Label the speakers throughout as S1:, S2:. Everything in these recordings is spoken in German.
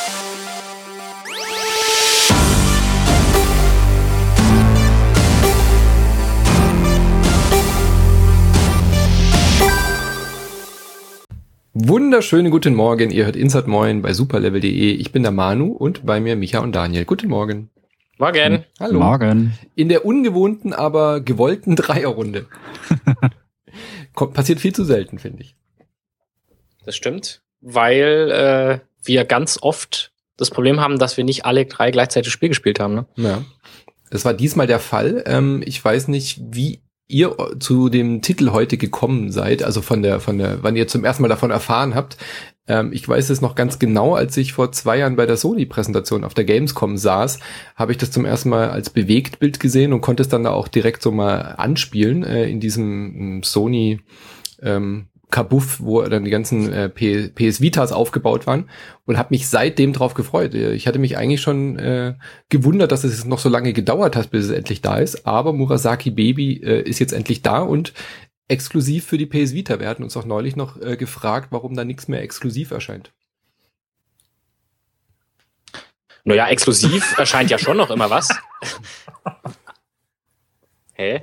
S1: Wunderschönen guten Morgen, ihr hört Inside Moin bei superlevel.de. Ich bin der Manu und bei mir Micha und Daniel. Guten Morgen.
S2: Morgen.
S1: Hallo.
S3: Morgen.
S1: In der ungewohnten, aber gewollten Dreierrunde. Passiert viel zu selten, finde ich.
S2: Das stimmt, weil wir ganz oft das Problem haben, dass wir nicht alle drei gleichzeitig das Spiel gespielt haben. Ne?
S1: Ja, das war diesmal der Fall. Ich weiß nicht, wie ihr zu dem Titel heute gekommen seid, also von der, wann ihr zum ersten Mal davon erfahren habt. Ich weiß es noch ganz genau, als ich vor 2 Jahren bei der Sony-Präsentation auf der Gamescom saß, habe ich das zum ersten Mal als Bewegtbild gesehen und konnte es dann da auch direkt so mal anspielen, in diesem Sony, Kabuff, wo dann die ganzen PS Vitas aufgebaut waren und habe mich seitdem drauf gefreut. Ich hatte mich eigentlich schon gewundert, dass es noch so lange gedauert hat, bis es endlich da ist, aber Murasaki Baby ist jetzt endlich da und exklusiv für die PS Vita. Wir hatten uns auch neulich noch gefragt, warum da nichts mehr exklusiv erscheint.
S2: Naja, exklusiv erscheint ja schon noch immer was. Hä?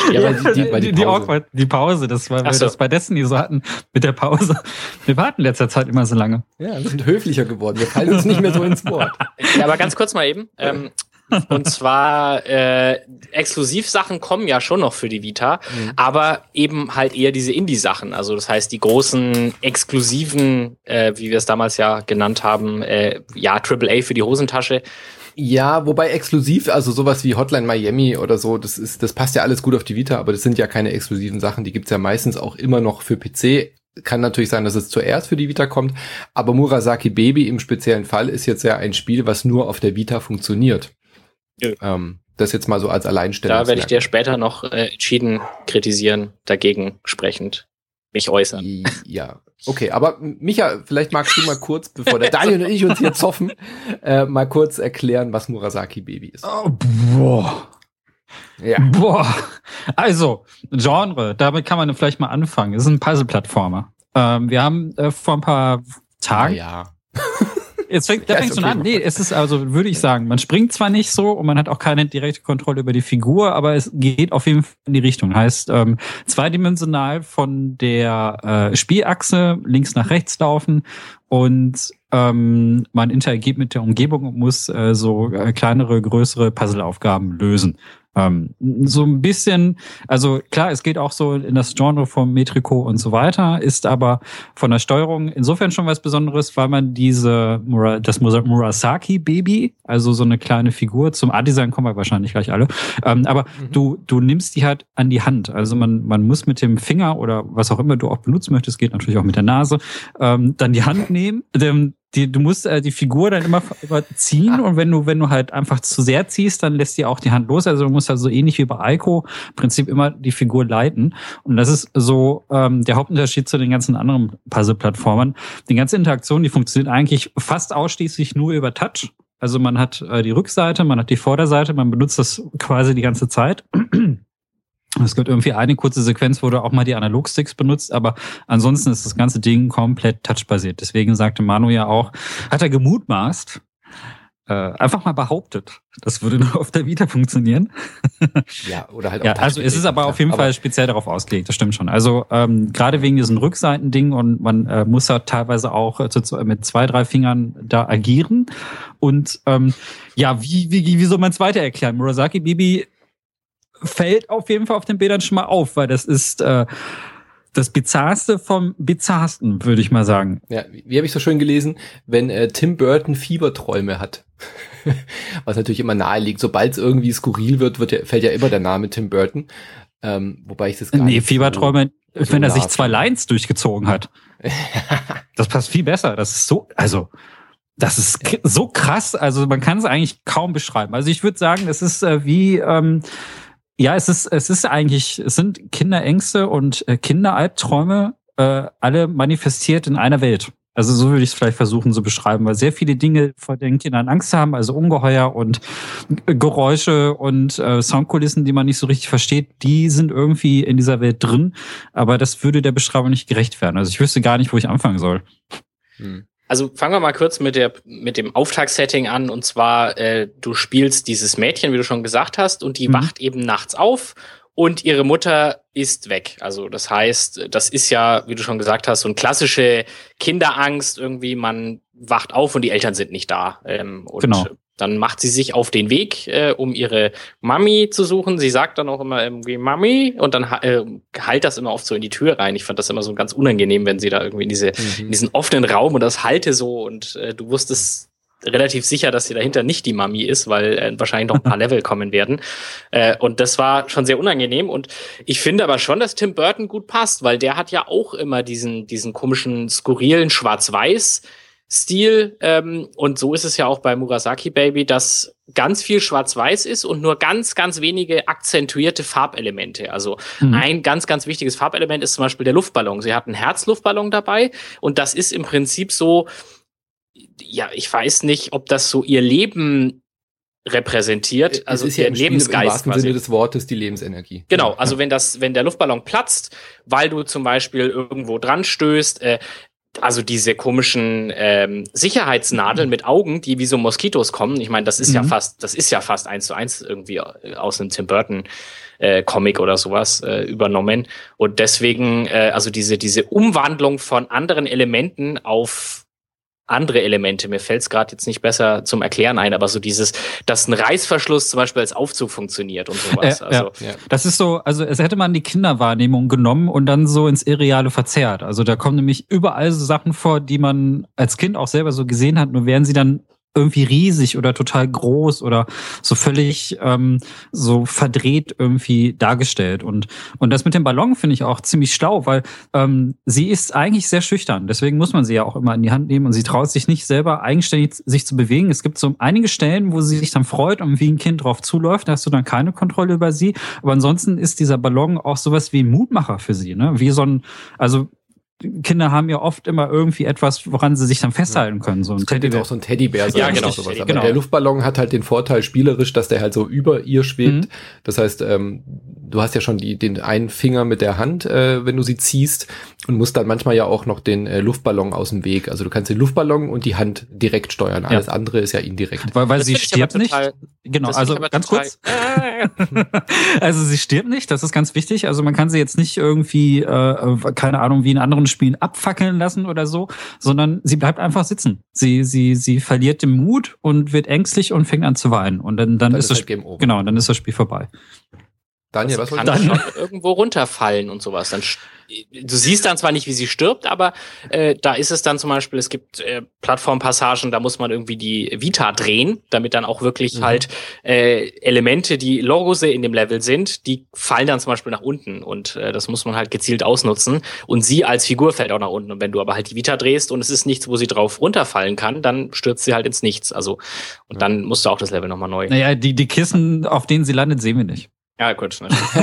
S3: Die Pause, das war, weil wir das bei Destiny so hatten mit der Pause. Wir warten in letzter Zeit immer so lange.
S1: Ja, wir sind höflicher geworden. Wir fallen uns nicht mehr so ins Wort.
S2: Ja, aber ganz kurz mal eben. Und zwar, Exklusivsachen kommen ja schon noch für die Vita, aber eben halt eher diese Indie-Sachen. Also das heißt, die großen exklusiven, wie wir es damals ja genannt haben, AAA für die Hosentasche.
S1: Ja, wobei exklusiv, also sowas wie Hotline Miami oder so, das passt ja alles gut auf die Vita, aber das sind ja keine exklusiven Sachen, die gibt's ja meistens auch immer noch für PC. Kann natürlich sein, dass es zuerst für die Vita kommt, aber Murasaki Baby im speziellen Fall ist jetzt ja ein Spiel, was nur auf der Vita funktioniert. Ja. Das jetzt mal so als Alleinstellungsmerkmal.
S2: Da werde ich dir später noch entschieden kritisieren, dagegen sprechend mich äußern.
S1: Ja. Okay, aber Micha, vielleicht magst du mal kurz, bevor der Daniel und ich uns hier zoffen, mal kurz erklären, was Murasaki Baby ist.
S3: Oh, boah. Ja. Boah. Also, Genre, damit kann man vielleicht mal anfangen. Es ist ein Puzzle-Plattformer. Wir haben vor ein paar Tagen...
S1: Ja.
S3: Da fängst du an. Nee, es ist also, würde ich sagen, man springt zwar nicht so und man hat auch keine direkte Kontrolle über die Figur, aber es geht auf jeden Fall in die Richtung. Heißt, zweidimensional von der Spielachse links nach rechts laufen und man interagiert mit der Umgebung und muss kleinere, größere Puzzleaufgaben lösen. So ein bisschen, also klar, es geht auch so in das Genre vom Metrico und so weiter, ist aber von der Steuerung insofern schon was Besonderes, weil man das Murasaki Baby, also so eine kleine Figur, zum Art-Design kommen wir wahrscheinlich gleich alle, aber du nimmst die halt an die Hand, also man muss mit dem Finger oder was auch immer du auch benutzen möchtest, geht natürlich auch mit der Nase, dann die Hand nehmen, du musst die Figur dann immer ziehen und wenn du halt einfach zu sehr ziehst, dann lässt die auch die Hand los. Also du musst halt so ähnlich wie bei Aiko im Prinzip immer die Figur leiten. Und das ist so der Hauptunterschied zu den ganzen anderen Puzzle-Plattformern. Die ganze Interaktion, die funktioniert eigentlich fast ausschließlich nur über Touch. Also man hat die Rückseite, man hat die Vorderseite, man benutzt das quasi die ganze Zeit. Es gibt irgendwie eine kurze Sequenz, wo du auch mal die Analogsticks benutzt, aber ansonsten ist das ganze Ding komplett touchbasiert. Deswegen sagte Manu ja auch, hat er gemutmaßt, einfach mal behauptet, das würde nur auf der Vita funktionieren.
S1: Ja, oder halt auch.
S3: Ja, also es ist aber auf jeden Fall speziell darauf ausgelegt, das stimmt schon. Also gerade wegen diesem Rückseitending und man muss ja teilweise auch mit 2, 3 Fingern da agieren. Und wie soll man es weiter erklären? Murasaki Baby fällt auf jeden Fall auf den Bildern schon mal auf, weil das ist das Bizarrste vom Bizarrsten, würde ich mal sagen.
S1: Ja, wie habe ich so schön gelesen, wenn Tim Burton Fieberträume hat. Was natürlich immer nahe liegt. Sobald es irgendwie skurril wird, fällt ja immer der Name Tim Burton. Wobei ich das gar nicht
S3: Fieberträume, so wenn er sich 2 Lines durchgezogen hat. Das passt viel besser. Das ist so, das ist so krass. Also man kann es eigentlich kaum beschreiben. Also ich würde sagen, das ist es sind Kinderängste und Kinderalbträume, alle manifestiert in einer Welt. Also so würde ich es vielleicht versuchen zu beschreiben, weil sehr viele Dinge, vor denen Kindern Angst haben, also Ungeheuer und Geräusche und Soundkulissen, die man nicht so richtig versteht, die sind irgendwie in dieser Welt drin, aber das würde der Beschreibung nicht gerecht werden. Also ich wüsste gar nicht, wo ich anfangen soll.
S2: Also fangen wir mal kurz mit dem Auftaktsetting an. Und zwar, du spielst dieses Mädchen, wie du schon gesagt hast, und die wacht eben nachts auf und ihre Mutter ist weg. Also das heißt, das ist ja, wie du schon gesagt hast, so eine klassische Kinderangst. Irgendwie, man wacht auf und die Eltern sind nicht da.
S3: Genau.
S2: Dann macht sie sich auf den Weg, um ihre Mami zu suchen. Sie sagt dann auch immer irgendwie Mami und dann halt das immer oft so in die Tür rein. Ich fand das immer so ganz unangenehm, wenn sie da irgendwie in diesen offenen Raum und das halte so und du wusstest relativ sicher, dass sie dahinter nicht die Mami ist, weil wahrscheinlich noch ein paar Level kommen werden. Und das war schon sehr unangenehm. Und ich finde aber schon, dass Tim Burton gut passt, weil der hat ja auch immer diesen komischen, skurrilen Schwarz-Weiß-Stil. Und so ist es ja auch bei Murasaki Baby, dass ganz viel Schwarz-Weiß ist und nur ganz, ganz wenige akzentuierte Farbelemente. Also ein ganz, ganz wichtiges Farbelement ist zum Beispiel der Luftballon. Sie hat einen Herzluftballon dabei und das ist im Prinzip so, ja, ich weiß nicht, ob das so ihr Leben repräsentiert, also
S1: es ist ja
S2: ihr Lebensgeist.
S1: Im wahrsten Sinne des Wortes die Lebensenergie.
S2: Genau, also wenn der Luftballon platzt, weil du zum Beispiel irgendwo dran stößt, also diese komischen Sicherheitsnadeln mit Augen, die wie so Moskitos kommen. Ich meine, das ist ja fast 1:1 irgendwie aus einem Tim Burton Comic oder sowas übernommen. Und deswegen, also diese Umwandlung von anderen Elementen auf andere Elemente. Mir fällt es gerade jetzt nicht besser zum Erklären ein, aber so dass ein Reißverschluss zum Beispiel als Aufzug funktioniert und sowas.
S3: Ja. Das ist so, also es hätte man die Kinderwahrnehmung genommen und dann so ins Irreale verzerrt. Also da kommen nämlich überall so Sachen vor, die man als Kind auch selber so gesehen hat, nur werden sie dann irgendwie riesig oder total groß oder so völlig so verdreht irgendwie dargestellt. Und das mit dem Ballon finde ich auch ziemlich schlau, weil sie ist eigentlich sehr schüchtern. Deswegen muss man sie ja auch immer in die Hand nehmen und sie traut sich nicht selber eigenständig sich zu bewegen. Es gibt so einige Stellen, wo sie sich dann freut und wie ein Kind drauf zuläuft, da hast du dann keine Kontrolle über sie. Aber ansonsten ist dieser Ballon auch sowas wie ein Mutmacher für sie, ne? Wie so ein, also Kinder haben ja oft immer irgendwie etwas, woran sie sich dann festhalten können. So ein
S1: Teddybär. Auch so ein Teddybär sein.
S2: Ja, genau.
S1: Sowas. Aber der Luftballon hat halt den Vorteil spielerisch, dass der halt so über ihr schwebt. Das heißt, du hast ja schon den einen Finger mit der Hand, wenn du sie ziehst und musst dann manchmal ja auch noch den Luftballon aus dem Weg. Also du kannst den Luftballon und die Hand direkt steuern. Alles andere ist ja indirekt.
S3: Weil sie stirbt nicht. Genau, also ganz kurz. Also sie stirbt nicht, das ist ganz wichtig. Also man kann sie jetzt nicht irgendwie, keine Ahnung, wie in anderen Spielen abfackeln lassen oder so, sondern sie bleibt einfach sitzen. Sie verliert den Mut und wird ängstlich und fängt an zu weinen. Und dann ist das
S1: halt Game Over.
S3: Genau, dann ist das Spiel vorbei.
S1: Daniel, was
S2: kann schon irgendwo runterfallen und sowas. Du siehst dann zwar nicht, wie sie stirbt, aber da ist es dann zum Beispiel, es gibt Plattformpassagen, da muss man irgendwie die Vita drehen, damit dann auch wirklich halt Elemente, die lose in dem Level sind, die fallen dann zum Beispiel nach unten und das muss man halt gezielt ausnutzen und sie als Figur fällt auch nach unten und wenn du aber halt die Vita drehst und es ist nichts, wo sie drauf runterfallen kann, dann stürzt sie halt ins Nichts, also und dann musst du auch das Level nochmal neu.
S3: Naja, die Kissen, auf denen sie landet, sehen wir nicht.
S2: Ja, gut.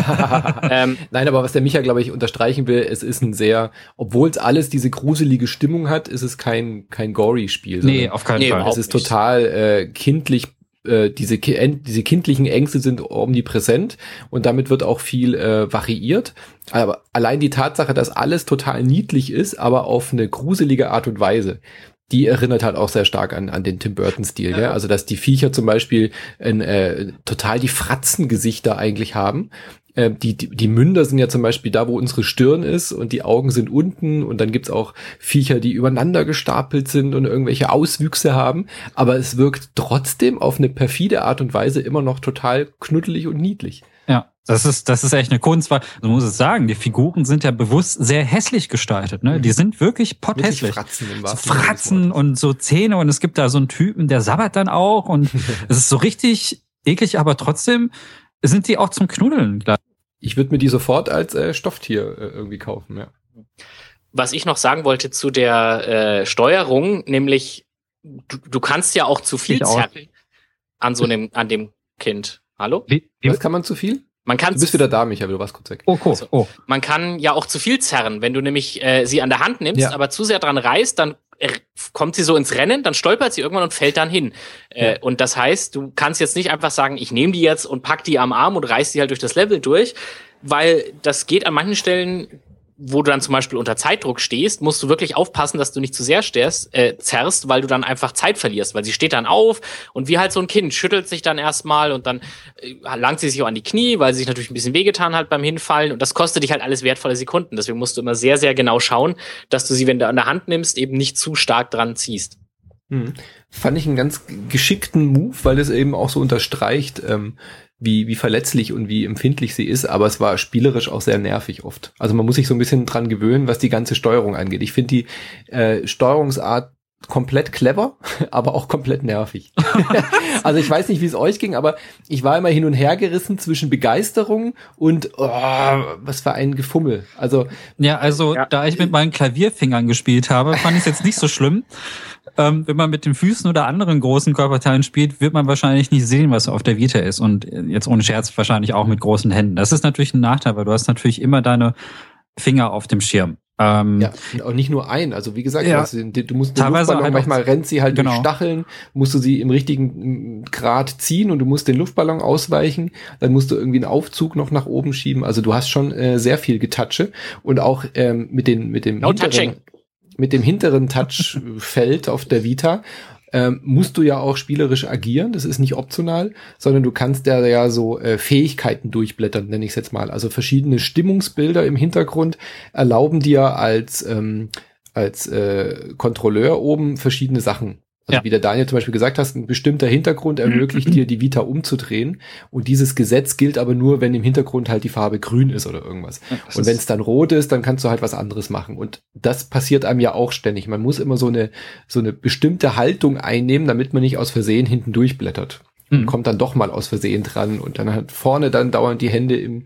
S1: Nein, aber was der Micha, glaube ich, unterstreichen will, es ist ein sehr, obwohl es alles diese gruselige Stimmung hat, ist es kein Gory-Spiel.
S3: Nee, auf keinen Fall.
S1: Es ist total kindlich, diese kindlichen Ängste sind omnipräsent und damit wird auch viel variiert. Aber allein die Tatsache, dass alles total niedlich ist, aber auf eine gruselige Art und Weise, die erinnert halt auch sehr stark an den Tim Burton-Stil, ja. Also, dass die Viecher zum Beispiel total die Fratzengesichter eigentlich haben. Die Münder sind ja zum Beispiel da, wo unsere Stirn ist und die Augen sind unten und dann gibt's auch Viecher, die übereinander gestapelt sind und irgendwelche Auswüchse haben. Aber es wirkt trotzdem auf eine perfide Art und Weise immer noch total knuddelig und niedlich.
S3: Ja, das ist echt eine Kunst, weil, man muss es sagen, die Figuren sind ja bewusst sehr hässlich gestaltet, ne? Die sind wirklich potthässlich. Fratzen und so Zähne und es gibt da so einen Typen, der sabbert dann auch und es ist so richtig eklig, aber trotzdem sind die auch zum Knuddeln.
S1: Ich würde mir die sofort als Stofftier irgendwie kaufen, ja.
S2: Was ich noch sagen wollte zu der Steuerung, nämlich du kannst ja auch zu viel zerren an dem Kind. Hallo?
S1: Was kann man zu viel?
S2: Du
S1: bist wieder da, Michael, du warst kurz weg.
S3: Oh, cool.
S2: Also, man kann ja auch zu viel zerren. Wenn du nämlich sie an der Hand nimmst, aber zu sehr dran reißt, dann kommt sie so ins Rennen, dann stolpert sie irgendwann und fällt dann hin. Und das heißt, du kannst jetzt nicht einfach sagen, ich nehme die jetzt und pack die am Arm und reiß die halt durch das Level durch, weil das geht an manchen Stellen wo du dann zum Beispiel unter Zeitdruck stehst, musst du wirklich aufpassen, dass du nicht zu sehr zerrst, weil du dann einfach Zeit verlierst, weil sie steht dann auf und wie halt so ein Kind schüttelt sich dann erstmal und dann langt sie sich auch an die Knie, weil sie sich natürlich ein bisschen wehgetan hat beim Hinfallen und das kostet dich halt alles wertvolle Sekunden. Deswegen musst du immer sehr, sehr genau schauen, dass du sie, wenn du an der Hand nimmst, eben nicht zu stark dran ziehst.
S1: Fand ich einen ganz geschickten Move, weil es eben auch so unterstreicht, wie verletzlich und wie empfindlich sie ist, aber es war spielerisch auch sehr nervig oft. Also man muss sich so ein bisschen dran gewöhnen, was die ganze Steuerung angeht. Ich finde die Steuerungsart komplett clever, aber auch komplett nervig. Also ich weiß nicht, wie es euch ging, aber ich war immer hin und her gerissen zwischen Begeisterung und was für ein Gefummel. Also
S3: da ich mit meinen Klavierfingern gespielt habe, fand ich es jetzt nicht so schlimm. Wenn man mit den Füßen oder anderen großen Körperteilen spielt, wird man wahrscheinlich nicht sehen, was auf der Vita ist. Und jetzt ohne Scherz wahrscheinlich auch mit großen Händen. Das ist natürlich ein Nachteil, weil du hast natürlich immer deine Finger auf dem Schirm.
S1: Und auch nicht nur ein. Also wie gesagt, du musst den
S3: teilweise
S1: Luftballon,
S3: halt
S1: manchmal rennt sie halt durch Stacheln, musst du sie im richtigen Grad ziehen und du musst den Luftballon ausweichen. Dann musst du irgendwie einen Aufzug noch nach oben schieben. Also du hast schon sehr viel Getatsche und auch mit dem hinteren Touchfeld auf der Vita musst du ja auch spielerisch agieren. Das ist nicht optional, sondern du kannst ja so Fähigkeiten durchblättern, nenne ich es jetzt mal. Also verschiedene Stimmungsbilder im Hintergrund erlauben dir als Kontrolleur oben verschiedene Sachen. Also wie der Daniel zum Beispiel gesagt hat, ein bestimmter Hintergrund ermöglicht dir, die Vita umzudrehen. Und dieses Gesetz gilt aber nur, wenn im Hintergrund halt die Farbe grün ist oder irgendwas. Und wenn es dann rot ist, dann kannst du halt was anderes machen. Und das passiert einem ja auch ständig. Man muss immer so eine bestimmte Haltung einnehmen, damit man nicht aus Versehen hinten durchblättert. Und kommt dann doch mal aus Versehen dran. Und dann hat vorne dann dauernd die Hände im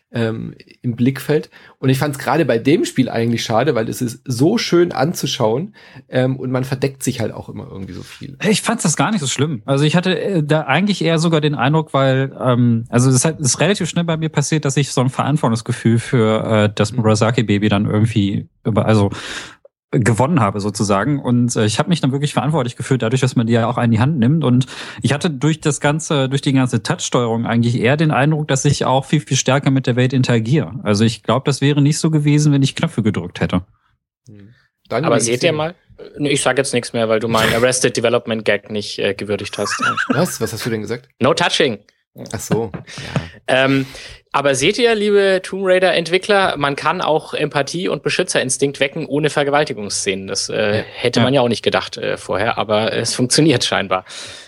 S1: Blickfeld. Und ich fand es gerade bei dem Spiel eigentlich schade, weil es ist so schön anzuschauen und man verdeckt sich halt auch immer irgendwie so viel.
S3: Ich fand das gar nicht so schlimm. Also ich hatte da eigentlich eher sogar den Eindruck, weil das ist relativ schnell bei mir passiert, dass ich so ein Verantwortungsgefühl für das Murasaki-Baby dann irgendwie gewonnen habe sozusagen und ich habe mich dann wirklich verantwortlich gefühlt, dadurch, dass man die ja auch in die Hand nimmt und ich hatte durch die ganze Touch-Steuerung eigentlich eher den Eindruck, dass ich auch viel, viel stärker mit der Welt interagiere. Also ich glaube, das wäre nicht so gewesen, wenn ich Knöpfe gedrückt hätte.
S2: Aber seht ihr mal, ich sage jetzt nichts mehr, weil du meinen Arrested Development Gag nicht gewürdigt hast.
S1: Was hast du denn gesagt?
S2: No touching.
S1: Ach so, ja.
S2: Aber seht ihr, liebe Tomb Raider-Entwickler, man kann auch Empathie und Beschützerinstinkt wecken ohne Vergewaltigungsszenen. Das hätte man ja auch nicht gedacht vorher, aber es funktioniert scheinbar.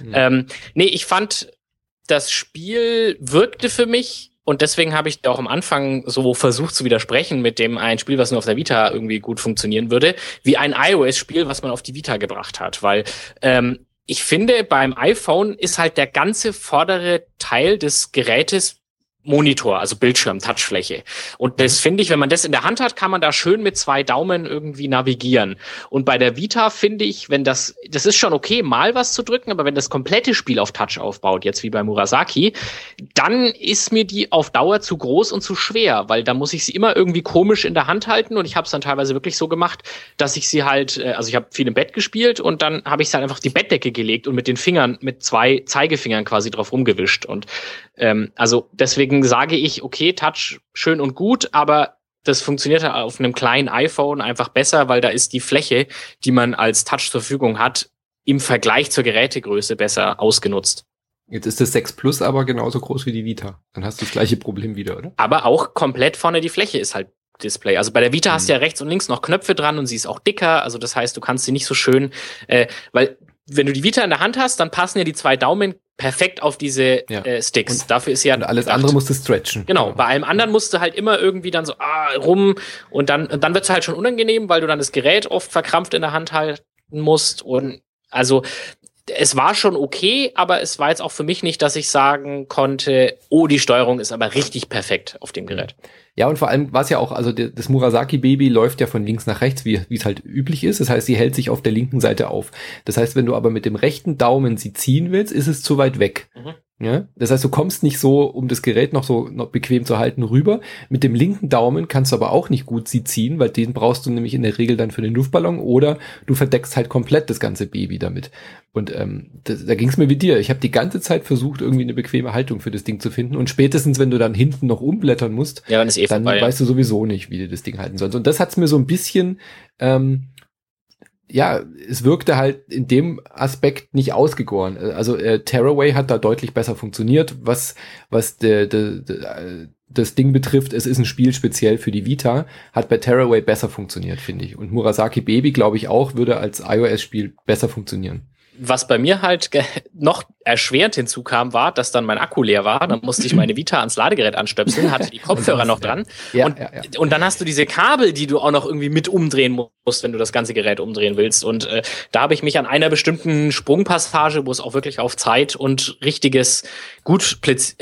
S2: Ich fand, das Spiel wirkte für mich, und deswegen habe ich auch am Anfang so versucht zu widersprechen mit dem ein Spiel, was nur auf der Vita irgendwie gut funktionieren würde, wie ein iOS-Spiel, was man auf die Vita gebracht hat. Weil ich finde, beim iPhone ist halt der ganze vordere Teil des Gerätes Monitor, also Bildschirm, Touchfläche. Und das finde ich, wenn man das in der Hand hat, kann man da schön mit 2 Daumen irgendwie navigieren. Und bei der Vita finde ich, wenn das ist schon okay, mal was zu drücken, aber wenn das komplette Spiel auf Touch aufbaut, jetzt wie bei Murasaki, dann ist mir die auf Dauer zu groß und zu schwer, weil da muss ich sie immer irgendwie komisch in der Hand halten und ich habe es dann teilweise wirklich so gemacht, dass ich sie halt, also ich habe viel im Bett gespielt und dann habe ich es halt einfach auf die Bettdecke gelegt und mit den Fingern, mit 2 Zeigefingern quasi drauf rumgewischt und also deswegen sage ich, okay, Touch schön und gut, aber das funktioniert halt auf einem kleinen iPhone einfach besser, weil da ist die Fläche, die man als Touch zur Verfügung hat, im Vergleich zur Gerätegröße besser ausgenutzt.
S1: Jetzt ist das 6 Plus aber genauso groß wie die Vita. Dann hast du das gleiche Problem wieder, oder?
S2: Aber auch komplett vorne die Fläche ist halt Display. Also bei der Vita hast du ja rechts und links noch Knöpfe dran und sie ist auch dicker. Also das heißt, du kannst sie nicht so schön, weil wenn du die Vita in der Hand hast, dann passen ja die 2 Daumen perfekt auf diese Sticks. Und dafür ist sie ja
S1: und alles andere musst du stretchen.
S2: Genau, bei allem anderen musst du halt immer irgendwie dann so rum und dann wird's halt schon unangenehm, weil du dann das Gerät oft verkrampft in der Hand halten musst und also es war schon okay, aber es war jetzt auch für mich nicht, dass ich sagen konnte, oh, die Steuerung ist aber richtig perfekt auf dem Gerät.
S1: Ja, und vor allem war es ja auch, also das Murasaki-Baby läuft ja von links nach rechts, wie es halt üblich ist. Das heißt, sie hält sich auf der linken Seite auf. Das heißt, wenn du aber mit dem rechten Daumen sie ziehen willst, ist es zu weit weg. Ja, das heißt, du kommst nicht so, um das Gerät noch bequem zu halten, rüber. Mit dem linken Daumen kannst du aber auch nicht gut sie ziehen, weil den brauchst du nämlich in der Regel dann für den Luftballon oder du verdeckst halt komplett das ganze Baby damit. Und da ging es mir wie dir. Ich habe die ganze Zeit versucht, irgendwie eine bequeme Haltung für das Ding zu finden. Und spätestens, wenn du dann hinten noch umblättern musst,
S2: ja, dann
S1: weißt du sowieso nicht, wie du das Ding halten sollst. Und das hat's mir so ein bisschen es wirkte halt in dem Aspekt nicht ausgegoren. Also Tearaway hat da deutlich besser funktioniert, was das Ding betrifft. Es ist ein Spiel speziell für die Vita, hat bei Tearaway besser funktioniert, finde ich. Und Murasaki Baby, glaube ich auch, würde als iOS-Spiel besser funktionieren.
S2: Was bei mir halt noch erschwerend hinzukam, war, dass dann mein Akku leer war. Dann musste ich meine Vita ans Ladegerät anstöpseln, hatte die Kopfhörer noch dran. Und dann hast du diese Kabel, die du auch noch irgendwie mit umdrehen musst, wenn du das ganze Gerät umdrehen willst. Und da habe ich mich an einer bestimmten Sprungpassage, wo es auch wirklich auf Zeit und richtiges, gut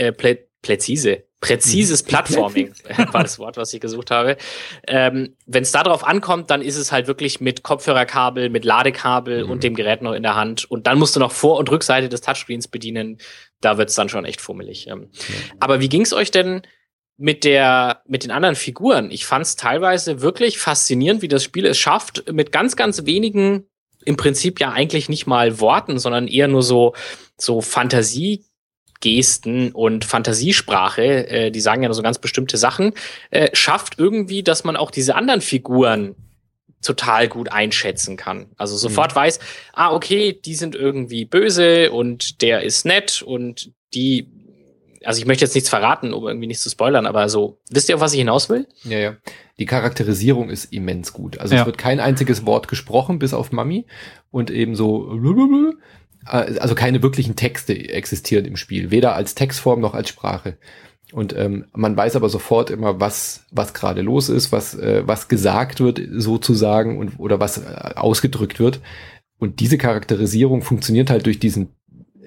S2: präzises Plattforming war das Wort, was ich gesucht habe. Wenn es darauf ankommt, dann ist es halt wirklich mit Kopfhörerkabel, mit Ladekabel und dem Gerät noch in der Hand. Und dann musst du noch Vor- und Rückseite des Touchscreens bedienen. Da wird's dann schon echt fummelig. Aber wie ging's euch denn mit den anderen Figuren? Ich fand's teilweise wirklich faszinierend, wie das Spiel es schafft, mit ganz, ganz wenigen, im Prinzip ja eigentlich nicht mal Worten, sondern eher nur so Fantasiegesten und Fantasiesprache, die sagen ja nur so ganz bestimmte Sachen, schafft irgendwie, dass man auch diese anderen Figuren total gut einschätzen kann. Also sofort weiß, okay, die sind irgendwie böse und der ist nett und die, also ich möchte jetzt nichts verraten, um irgendwie nichts zu spoilern, aber so, wisst ihr, auf was ich hinaus will?
S1: Ja. Die Charakterisierung ist immens gut. Also es wird kein einziges Wort gesprochen, bis auf Mami und eben so, also keine wirklichen Texte existieren im Spiel, weder als Textform noch als Sprache. Und man weiß aber sofort immer, was gerade los ist, was gesagt wird sozusagen oder was ausgedrückt wird. Und diese Charakterisierung funktioniert halt durch diesen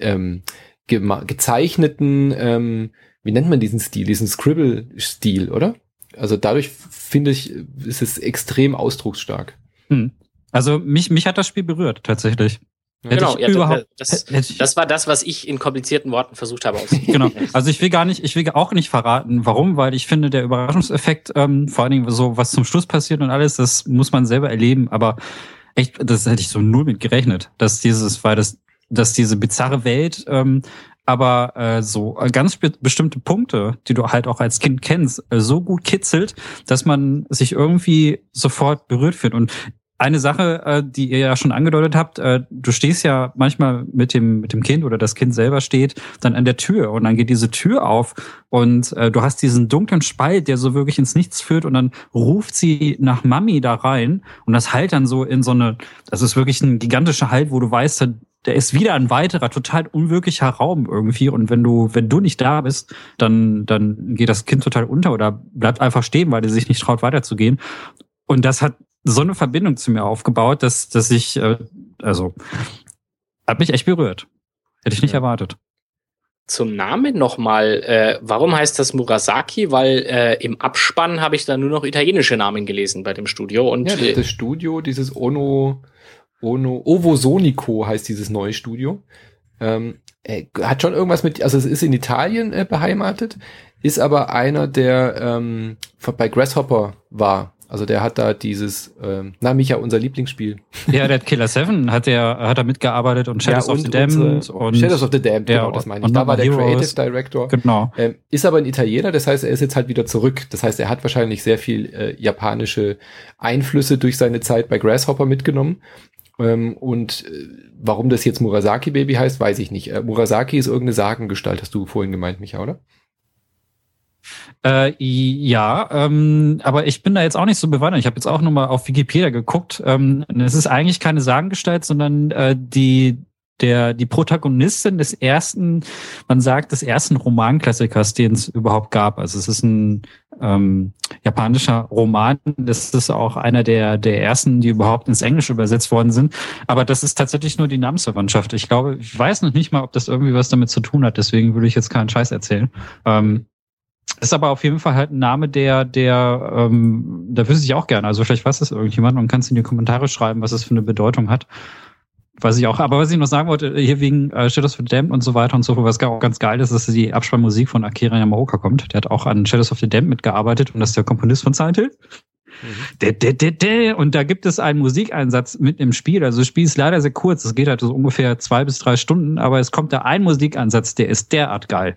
S1: gezeichneten, wie nennt man diesen Stil, diesen Scribble-Stil, oder? Also dadurch finde ich, ist es extrem ausdrucksstark.
S3: Also mich hat das Spiel berührt, tatsächlich.
S2: Genau, das war das, was ich in komplizierten Worten versucht habe auszudrücken.
S3: Genau, also ich will auch nicht verraten, warum, weil ich finde, der Überraschungseffekt, vor allen Dingen so, was zum Schluss passiert und alles, das muss man selber erleben, aber echt, das hätte ich so null mit gerechnet, dass diese bizarre Welt, aber so ganz bestimmte Punkte, die du halt auch als Kind kennst, so gut kitzelt, dass man sich irgendwie sofort berührt fühlt. Und eine Sache, die ihr ja schon angedeutet habt, du stehst ja manchmal mit dem Kind oder das Kind selber steht dann an der Tür und dann geht diese Tür auf und du hast diesen dunklen Spalt, der so wirklich ins Nichts führt und dann ruft sie nach Mami da rein und das halt dann so in so eine, das ist wirklich ein gigantischer Halt, wo du weißt, da ist wieder ein weiterer, total unwirklicher Raum irgendwie und wenn du nicht da bist, dann geht das Kind total unter oder bleibt einfach stehen, weil er sich nicht traut weiterzugehen. Und das hat so eine Verbindung zu mir aufgebaut, dass ich, hat mich echt berührt. Hätte ich nicht erwartet.
S2: Zum Namen nochmal, warum heißt das Murasaki? Weil im Abspann habe ich da nur noch italienische Namen gelesen bei dem Studio. Und
S1: das Studio, dieses Ovo Sonico heißt dieses neue Studio. Hat schon irgendwas mit, also es ist in Italien beheimatet, ist aber einer, der bei Grasshopper war. Also der hat da dieses, Micha, unser Lieblingsspiel.
S3: Ja, der hat Killer 7, hat er mitgearbeitet und Shadows of the Damned.
S1: Und Shadows of the Damned, genau, das meine ich. Da war der Creative Director.
S3: Genau.
S1: Ist aber ein Italiener, das heißt, er ist jetzt halt wieder zurück. Das heißt, er hat wahrscheinlich sehr viel japanische Einflüsse durch seine Zeit bei Grasshopper mitgenommen. Und warum das jetzt Murasaki Baby heißt, weiß ich nicht. Murasaki ist irgendeine Sagengestalt, hast du vorhin gemeint, Micha, oder?
S3: Aber ich bin da jetzt auch nicht so bewandert. Ich habe jetzt auch nochmal auf Wikipedia geguckt. Es ist eigentlich keine Sagengestalt, sondern die Protagonistin des ersten Romanklassikers, den es überhaupt gab. Also es ist ein japanischer Roman. Das ist auch einer der ersten, die überhaupt ins Englische übersetzt worden sind. Aber das ist tatsächlich nur die Namensverwandtschaft. Ich weiß noch nicht mal, ob das irgendwie was damit zu tun hat. Deswegen würde ich jetzt keinen Scheiß erzählen. Ist aber auf jeden Fall halt ein Name, da wüsste ich auch gerne. Also vielleicht weiß das irgendjemand und kannst in die Kommentare schreiben, was es für eine Bedeutung hat. Was ich noch sagen wollte, hier wegen Shadows of the Damned und so weiter und so fort, was auch ganz geil ist, dass die Abspannmusik von Akira Yamaoka kommt. Der hat auch an Shadows of the Damned mitgearbeitet und das ist der Komponist von Silent Hill. Und da gibt es einen Musikeinsatz mit im Spiel. Also das Spiel ist leider sehr kurz. Es geht halt so ungefähr 2 bis 3 Stunden, aber es kommt da ein Musikeinsatz, der ist derart geil.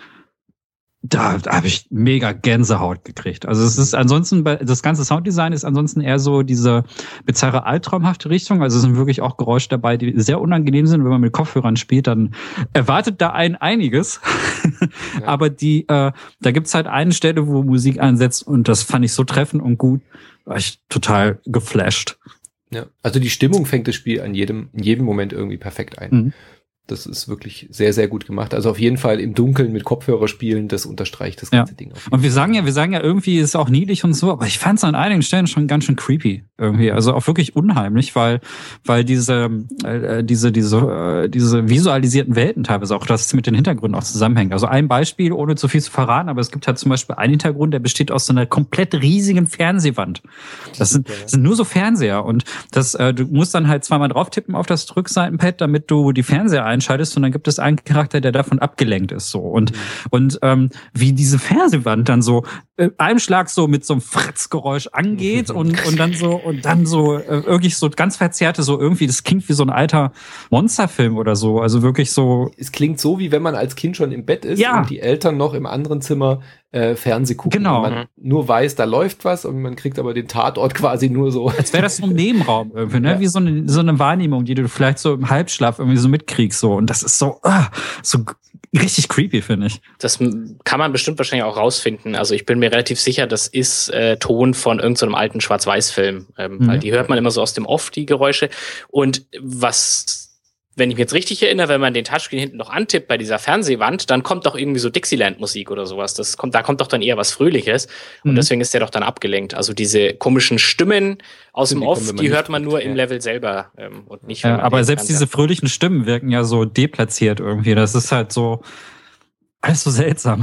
S3: Da habe ich mega Gänsehaut gekriegt. Also es ist ansonsten, das ganze Sounddesign ist ansonsten eher so diese bizarre albtraumhafte Richtung. Also es sind wirklich auch Geräusche dabei, die sehr unangenehm sind. Wenn man mit Kopfhörern spielt, dann erwartet da einiges. Ja. Aber da gibt's halt eine Stelle, wo Musik einsetzt und das fand ich so treffend und gut. War ich total geflasht.
S1: Ja, also die Stimmung fängt das Spiel in jedem Moment irgendwie perfekt ein. Mhm. Das ist wirklich sehr, sehr gut gemacht. Also auf jeden Fall im Dunkeln mit Kopfhörer spielen, das unterstreicht das ganze Ding.
S3: Und wir sagen ja irgendwie ist es auch niedlich und so, aber ich fand es an einigen Stellen schon ganz schön creepy irgendwie. Also auch wirklich unheimlich, weil diese visualisierten Welten teilweise auch, das mit den Hintergründen auch zusammenhängt. Also ein Beispiel, ohne zu viel zu verraten, aber es gibt halt zum Beispiel einen Hintergrund, der besteht aus so einer komplett riesigen Fernsehwand. Das sind nur so Fernseher und du musst dann halt zweimal drauf tippen auf das Rückseitenpad, damit du die Fernseher einschaltest und dann gibt es einen Charakter, der davon abgelenkt ist so und wie diese Fernsehwand dann so einem Schlag so mit so einem Fritzgeräusch angeht und dann so wirklich so ganz verzerrte so irgendwie, das klingt wie so ein alter Monsterfilm oder so, also wirklich so.
S1: Es klingt so, wie wenn man als Kind schon im Bett ist und die Eltern noch im anderen Zimmer Fernseh gucken.
S3: Genau.
S1: Und man nur weiß, da läuft was und man kriegt aber den Tatort quasi nur so.
S3: Als wäre das so ein Nebenraum irgendwie, ne? Ja. Wie so eine Wahrnehmung, die du vielleicht so im Halbschlaf irgendwie so mitkriegst so. Und das ist so richtig creepy, finde ich.
S2: Das kann man bestimmt wahrscheinlich auch rausfinden. Also ich bin mir relativ sicher, das ist Ton von irgendeinem alten Schwarz-Weiß-Film. Weil die hört man immer so aus dem Off, die Geräusche. Und wenn ich mich jetzt richtig erinnere, wenn man den Touchscreen hinten noch antippt bei dieser Fernsehwand, dann kommt doch irgendwie so Dixieland-Musik oder sowas. Da kommt doch dann eher was Fröhliches. Und deswegen ist der doch dann abgelenkt. Also diese komischen Stimmen aus dem Off, die hört man nur im Level selber und nicht.
S3: Aber selbst diese fröhlichen Stimmen wirken ja so deplatziert irgendwie. Das ist halt so alles so seltsam.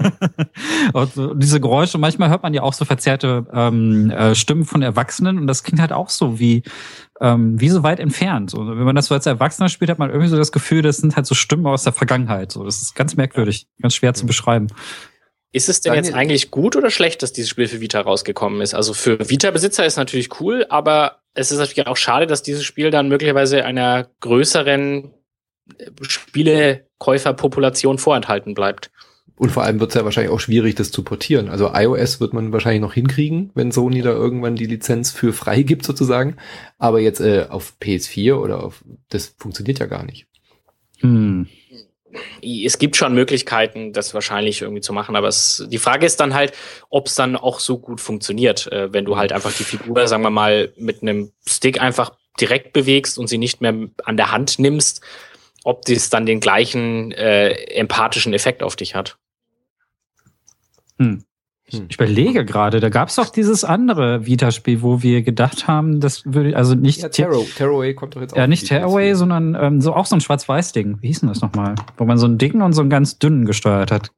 S3: Und diese Geräusche, manchmal hört man ja auch so verzerrte Stimmen von Erwachsenen und das klingt halt auch so wie so weit entfernt. Und wenn man das so als Erwachsener spielt, hat man irgendwie so das Gefühl, das sind halt so Stimmen aus der Vergangenheit. So, das ist ganz merkwürdig, ganz schwer zu beschreiben.
S2: Ist es denn jetzt eigentlich gut oder schlecht, dass dieses Spiel für Vita rausgekommen ist? Also für Vita-Besitzer ist es natürlich cool, aber es ist natürlich auch schade, dass dieses Spiel dann möglicherweise einer größeren Spielekäuferpopulation vorenthalten bleibt.
S1: Und vor allem wird es ja wahrscheinlich auch schwierig, das zu portieren. Also iOS wird man wahrscheinlich noch hinkriegen, wenn Sony da irgendwann die Lizenz für frei gibt sozusagen. Aber jetzt auf PS4 oder das funktioniert ja gar nicht.
S2: Es gibt schon Möglichkeiten, das wahrscheinlich irgendwie zu machen, aber die Frage ist dann halt, ob es dann auch so gut funktioniert, wenn du halt einfach die Figur, sagen wir mal, mit einem Stick einfach direkt bewegst und sie nicht mehr an der Hand nimmst, ob das dann den gleichen empathischen Effekt auf dich hat.
S3: Ich überlege gerade, da gab es doch dieses andere Vita-Spiel, wo wir gedacht haben, das würde, also nicht...
S1: Ja, Tearaway kommt doch jetzt auch.
S3: Ja, nicht Tearaway, sondern auch so ein Schwarz-Weiß-Ding. Wie hieß denn das nochmal? Wo man so einen dicken und so einen ganz dünnen gesteuert hat.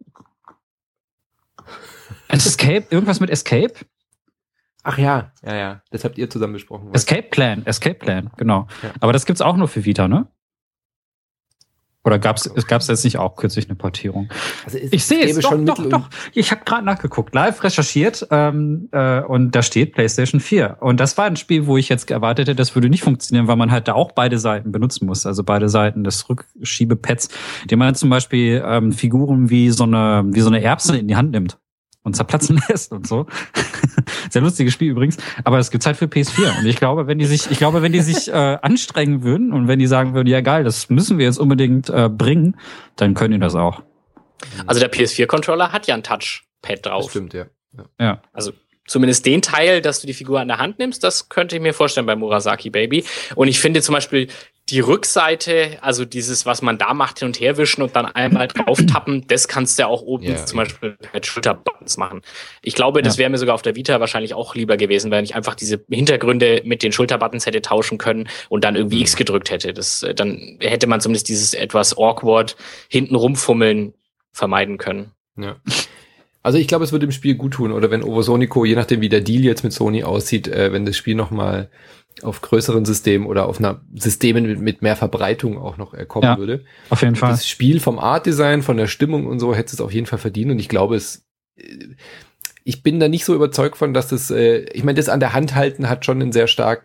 S3: Escape? Irgendwas mit Escape?
S1: Ach ja. Das habt ihr zusammen besprochen.
S3: Escape Plan, genau. Ja. Aber das gibt's auch nur für Vita, ne? Oder gab's jetzt nicht auch kürzlich eine Portierung? Also ich sehe es, doch. Ich habe gerade nachgeguckt, live recherchiert und da steht PlayStation 4. Und das war ein Spiel, wo ich jetzt erwartet hätte, das würde nicht funktionieren, weil man halt da auch beide Seiten benutzen muss. Also beide Seiten des Rückschiebepads, indem man zum Beispiel Figuren wie so eine Erbse in die Hand nimmt und zerplatzen lässt und so. Sehr lustiges Spiel übrigens. Aber es gibt's halt für PS4. Und ich glaube, wenn die sich anstrengen würden und wenn die sagen würden, ja geil, das müssen wir jetzt unbedingt bringen, dann können die das auch.
S2: Also der PS4-Controller hat ja ein Touchpad drauf.
S1: Das stimmt,
S3: ja.
S2: Also zumindest den Teil, dass du die Figur an der Hand nimmst, das könnte ich mir vorstellen bei Murasaki Baby. Und ich finde zum Beispiel die Rückseite, also dieses, was man da macht, hin und her wischen und dann einmal drauf tappen, das kannst du ja auch oben zum Beispiel mit Schulterbuttons machen. Ich glaube, das wäre mir sogar auf der Vita wahrscheinlich auch lieber gewesen, wenn ich einfach diese Hintergründe mit den Schulterbuttons hätte tauschen können und dann irgendwie X gedrückt hätte. Dann hätte man zumindest dieses etwas awkward hinten rumfummeln vermeiden können.
S1: Ja. Also ich glaube, es würde dem Spiel gut tun, oder wenn Ovo Sonico, je nachdem wie der Deal jetzt mit Sony aussieht, wenn das Spiel nochmal auf größeren Systemen oder auf einer Systemen mit mehr Verbreitung auch noch kommen würde.
S3: Auf jeden Fall.
S1: Das Spiel vom Artdesign, von der Stimmung und so hätte es auf jeden Fall verdient und ich glaube, ich bin da nicht so überzeugt von, dass das, ich meine, das an der Hand halten hat schon einen sehr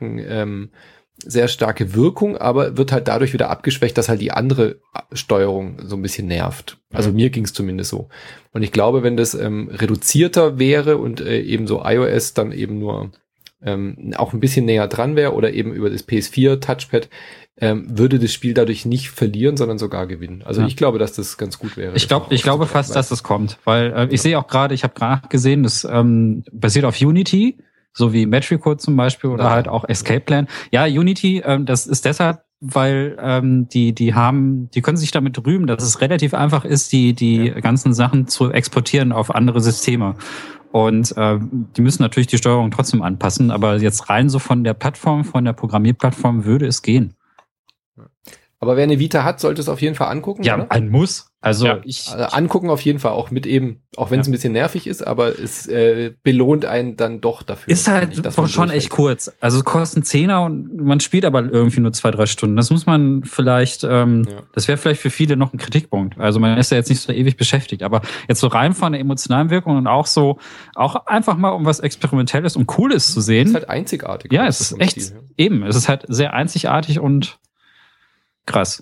S1: starke Wirkung, aber wird halt dadurch wieder abgeschwächt, dass halt die andere Steuerung so ein bisschen nervt. Also mir ging es zumindest so. Und ich glaube, wenn das reduzierter wäre und eben so iOS dann eben nur auch ein bisschen näher dran wäre oder eben über das PS4 Touchpad, würde das Spiel dadurch nicht verlieren, sondern sogar gewinnen. Also ich glaube, dass das ganz gut wäre.
S3: Ich glaube fast, dass das kommt, weil ich sehe auch gerade, ich habe gerade gesehen, das basiert auf Unity, so wie Metrico zum Beispiel oder halt auch Escape Plan. Ja, Unity, das ist deshalb, weil die können sich damit rühmen, dass es relativ einfach ist, die ganzen Sachen zu exportieren auf andere Systeme. Und die müssen natürlich die Steuerung trotzdem anpassen, aber jetzt rein so von der Plattform, von der Programmierplattform würde es gehen.
S1: Aber wer eine Vita hat, sollte es auf jeden Fall angucken.
S3: Ja,
S1: oder?
S3: ein Muss. Also
S1: angucken auf jeden Fall, auch mit eben, auch wenn es ein bisschen nervig ist, aber es belohnt einen dann doch dafür.
S3: Ist halt schon echt kurz. Also es kostet 10er und man spielt aber irgendwie nur 2-3 Stunden. Das muss man vielleicht, das wäre vielleicht für viele noch ein Kritikpunkt. Also man ist ja jetzt nicht so ewig beschäftigt, aber jetzt so rein von der emotionalen Wirkung und auch einfach mal um was Experimentelles und Cooles zu sehen.
S1: Es ist halt einzigartig.
S3: Ja, es ist echt, eben. Es ist halt sehr einzigartig und krass.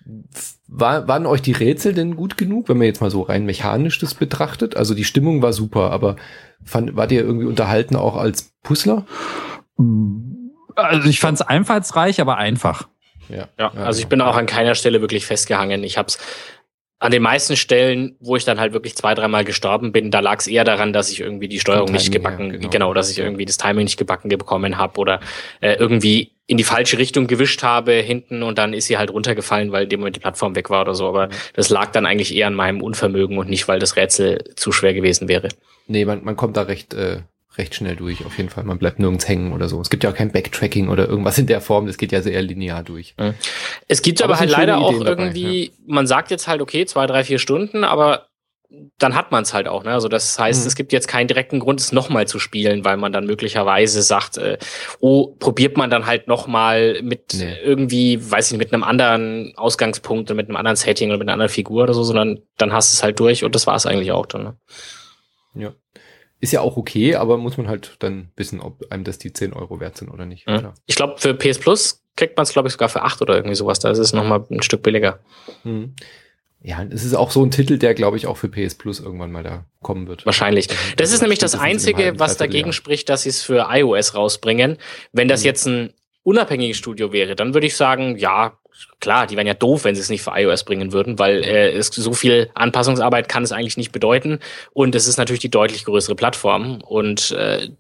S1: Waren euch die Rätsel denn gut genug, wenn man jetzt mal so rein mechanisch das betrachtet? Also die Stimmung war super, aber wart ihr irgendwie unterhalten auch als Puzzler?
S3: Also ich fand es einfallsreich, aber einfach.
S2: Ja, also ich bin auch an keiner Stelle wirklich festgehangen. Ich hab's an den meisten Stellen, wo ich dann halt wirklich 2-3 Mal gestorben bin, da lag es eher daran, dass ich irgendwie die Steuerung nicht gebacken, dass ich irgendwie das Timing nicht gebacken bekommen habe oder irgendwie in die falsche Richtung gewischt habe hinten und dann ist sie halt runtergefallen, weil in dem Moment die Plattform weg war oder so. Aber das lag dann eigentlich eher an meinem Unvermögen und nicht, weil das Rätsel zu schwer gewesen wäre.
S1: Nee, man kommt da recht schnell durch, auf jeden Fall. Man bleibt nirgends hängen oder so. Es gibt ja auch kein Backtracking oder irgendwas in der Form. Das geht ja sehr linear durch.
S2: Es gibt aber halt leider auch irgendwie, man sagt jetzt halt, okay, 2, 3, 4 Stunden, aber dann hat man es halt auch. Ne? Also das heißt, es gibt jetzt keinen direkten Grund, es nochmal zu spielen, weil man dann möglicherweise sagt, probiert man dann halt nochmal mit irgendwie, weiß ich nicht, mit einem anderen Ausgangspunkt oder mit einem anderen Setting oder mit einer anderen Figur oder so, sondern dann hast du es halt durch und das war es eigentlich auch dann. Ne?
S1: Ja. Ist ja auch okay, aber muss man halt dann wissen, ob einem das die 10 € wert sind oder nicht.
S2: Ja. Ich glaube, für PS Plus kriegt man es, glaube ich, sogar für 8 oder irgendwie sowas. Da ist es nochmal ein Stück billiger.
S1: Ja, es ist auch so ein Titel, der, glaube ich, auch für PS Plus irgendwann mal da kommen wird.
S2: Wahrscheinlich. Das ist nämlich das Einzige, was dagegen spricht, dass sie es für iOS rausbringen. Wenn das jetzt ein unabhängiges Studio wäre, dann würde ich sagen, ja, klar, die wären ja doof, wenn sie es nicht für iOS bringen würden, weil so viel Anpassungsarbeit kann es eigentlich nicht bedeuten. Und es ist natürlich die deutlich größere Plattform. Und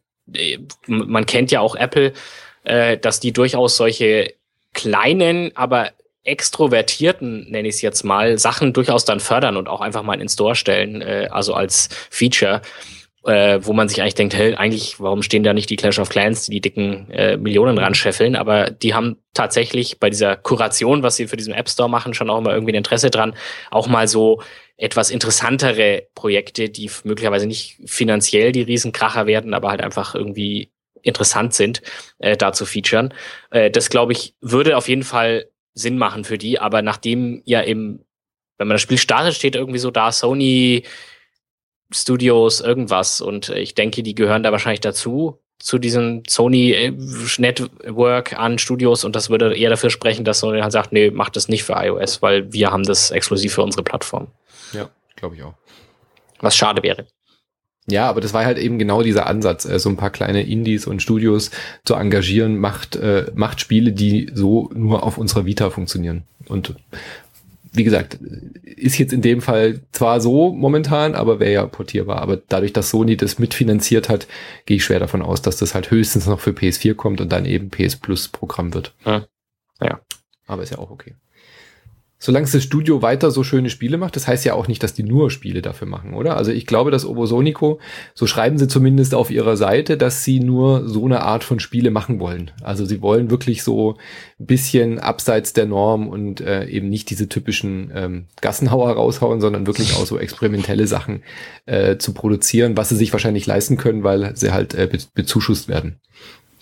S2: man kennt ja auch Apple, dass die durchaus solche kleinen, aber extrovertierten, nenne ich es jetzt mal, Sachen durchaus dann fördern und auch einfach mal in den Store stellen, also als Feature, wo man sich eigentlich denkt, hey, eigentlich, warum stehen da nicht die Clash of Clans, die dicken Millionen ranscheffeln, aber die haben tatsächlich bei dieser Kuration, was sie für diesen App Store machen, schon auch immer irgendwie ein Interesse dran, auch mal so etwas interessantere Projekte, die möglicherweise nicht finanziell die Riesenkracher werden, aber halt einfach irgendwie interessant sind, da zu featuren. Das, glaube ich, würde auf jeden Fall Sinn machen für die, aber nachdem ja wenn man das Spiel startet, steht irgendwie so da Sony Studios irgendwas und ich denke, die gehören da wahrscheinlich dazu, zu diesem Sony Network an Studios und das würde eher dafür sprechen, dass Sony halt sagt, nee, macht das nicht für iOS, weil wir haben das exklusiv für unsere Plattform.
S1: Ja, glaube ich auch.
S2: Was schade wäre.
S1: Ja, aber das war halt eben genau dieser Ansatz, so ein paar kleine Indies und Studios zu engagieren, macht Spiele, die so nur auf unserer Vita funktionieren. Und wie gesagt, ist jetzt in dem Fall zwar so momentan, aber wäre ja portierbar. Aber dadurch, dass Sony das mitfinanziert hat, gehe ich schwer davon aus, dass das halt höchstens noch für PS4 kommt und dann eben PS Plus Programm wird.
S2: Ja.
S1: Aber ist ja auch okay. Solange das Studio weiter so schöne Spiele macht, das heißt ja auch nicht, dass die nur Spiele dafür machen, oder? Also ich glaube, dass Obosonico, so schreiben sie zumindest auf ihrer Seite, dass sie nur so eine Art von Spiele machen wollen. Also sie wollen wirklich so ein bisschen abseits der Norm und eben nicht diese typischen Gassenhauer raushauen, sondern wirklich auch so experimentelle Sachen zu produzieren, was sie sich wahrscheinlich leisten können, weil sie halt bezuschusst werden.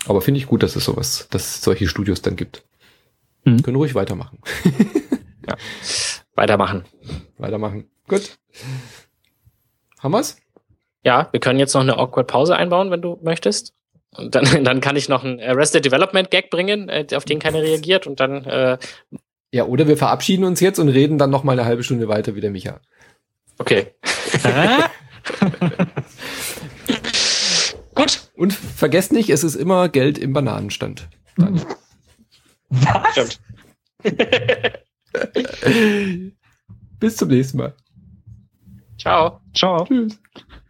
S1: Aber finde ich gut, dass dass es solche Studios dann gibt. Können ruhig weitermachen.
S2: Ja. Weitermachen.
S1: Gut. Haben wir's?
S2: Ja, wir können jetzt noch eine awkward Pause einbauen, wenn du möchtest. Und dann kann ich noch einen Arrested Development Gag bringen, auf den keiner reagiert und dann
S1: ja, oder wir verabschieden uns jetzt und reden dann noch mal eine halbe Stunde weiter wie der Micha.
S2: Okay. Gut.
S1: Und vergesst nicht, es ist immer Geld im Bananenstand.
S2: Was? Stimmt.
S1: Bis zum nächsten Mal.
S2: Ciao.
S3: Ciao.
S1: Tschüss.